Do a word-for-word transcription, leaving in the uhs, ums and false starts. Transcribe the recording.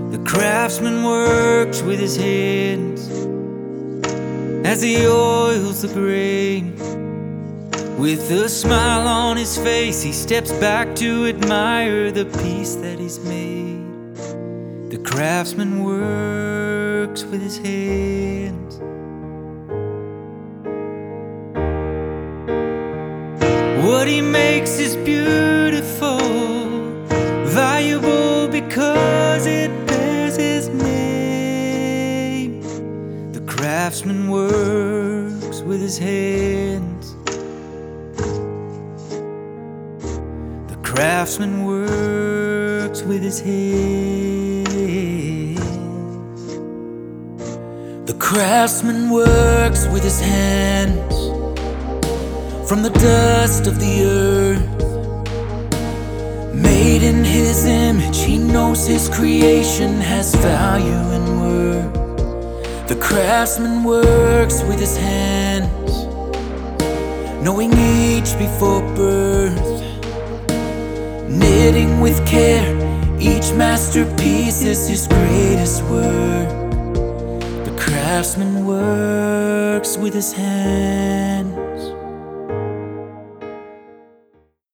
The craftsman works with his hands as he oils the grain. With a smile on his face, he steps back to admire the piece that he's made. The craftsman works with his hands. What he makes is beautiful, valuable because it bears his name. The craftsman works with his hands. The craftsman works with his hands. The craftsman works with his hands. From the dust of the earth, made in his image, he knows his creation has value and worth. The craftsman works with his hands, knowing each before birth, knitting with care, each masterpiece is his greatest work. The craftsman works with his hands.